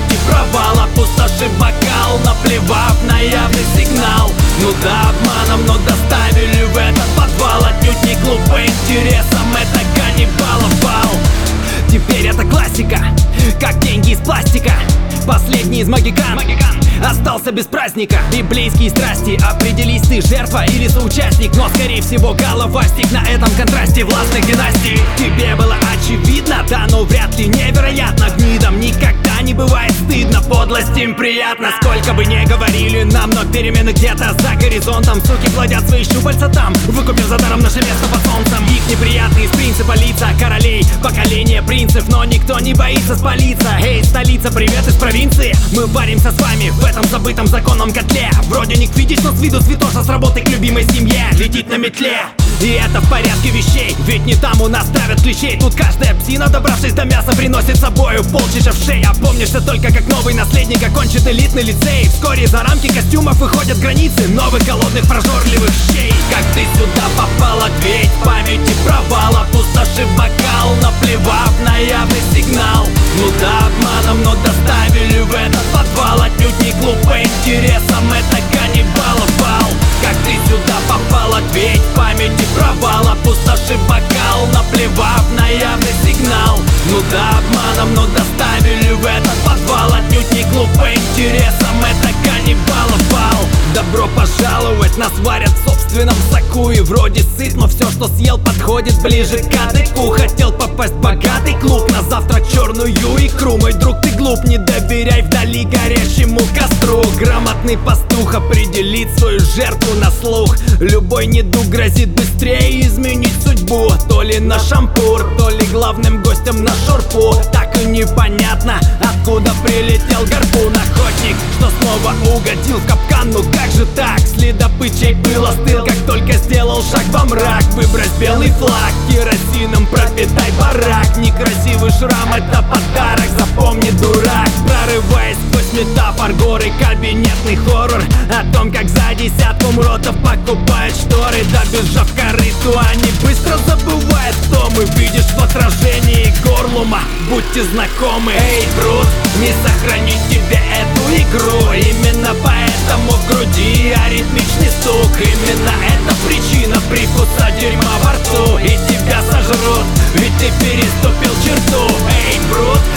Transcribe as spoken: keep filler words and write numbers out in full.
памяти провал, опустошив бокал, наплевав на явный сигнал. Ну да, обманом, но доставили в этот подвал. Отнюдь не глупо интересом, это каннибалов бал. Теперь это классика, как деньги из пластика. Последний из магикан остался без праздника. Библейские страсти, определись, ты жертва или соучастник. Но скорее всего головастик на этом контрасте властных династий. Тебе было очевидно, да, но вряд ли невероятно. Гнидам никогда не бывает стыдно, подлость им приятно. Сколько бы ни говорили нам, но перемены где-то за горизонтом. Суки плодят свои щупальца там, выкупив за даром наше место под солнцем. Их неприятные из принципа лица королей, поколение принцев, но никто не боится спалиться. Эй, столица, привет из провинции. Мы варимся с вами в этом забытом законном котле. Вроде не видишь, но с виду святоша с работы к любимой семье летит на метле. И это в порядке вещей, ведь не там у нас ставят клещей. Тут каждая псина, добравшись до мяса, приносит с собою полчища в шеи. Опомнишься только, как новый наследник окончит элитный лицей. Вскоре за рамки костюмов выходят границы новых голодных прожорливых щей. Как ты сюда попал, ответь, в памяти провал, опустошив бокал, наплевав на явный сигнал. Ну да, обманом, но доставили в этот подвал. Отнюдь не глупо интересом, это каннибалов бал. Как ты сюда попал, ответь, в памяти провал, опустошив бокал, наплевав на явный сигнал. Ну да, обманом, но доставили в этот подвал. Отнюдь не глупо интересом, это каннибалов бал. Добро пожаловать, нас варят в собственном соку. И вроде сыт, но все, что съел, подходит ближе к кадыку. Хотел попасть в богатый клуб, на завтрак черную икру. Мой друг, ты глуп, не доверяй вдали горящему костру. Грамотный пастух определит свою жертву на слух. Любой недуг грозит быстрее изменить судьбу. То ли на шампур, то ли главным гостем на шурпу. Так и непонятно, откуда прилетел гарпун. Охотник, что снова угодил в капкан. Ну как же так? Следопыт был остыл, как только сделал шаг во мрак. Выбрось белый флаг, керосином пропитай барак. Некрасивый шрам — это подарок, запомни, дурак. Прорываясь сквозь метафор, горы, кабинетный хоррор о том, как за десятку мротов покупают шторы. Добежав к корыту, они быстро забывают, кто мы. Видишь в отражении горлума, будьте знакомы. Эй, брут, не сохранить тебе эту игру. Именно поэтому в груди аритмичный стук. Именно это причина привкуса дерьма во рту. И тебя сожрут, ведь ты переступил черту. Эй, брут,